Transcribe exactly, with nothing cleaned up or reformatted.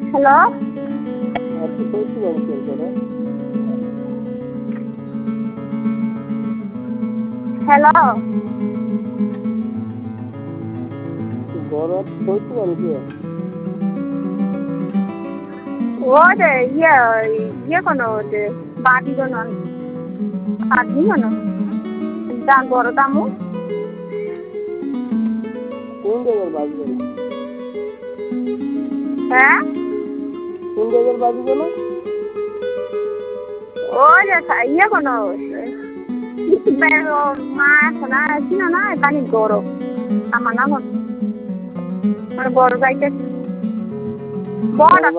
hello hello ও যে ইয়ে ইয়ে কোনো যে বাটি কোনো বাটি কোনো দাম বড় দামু কোন জায়গার বাজবে না হ্যাঁ কোন জায়গার বাজবে না ও যে ইয়ে কোনো মাছ না ছিল না এখানে গরম আমার না মানে বড় গাইতে বড়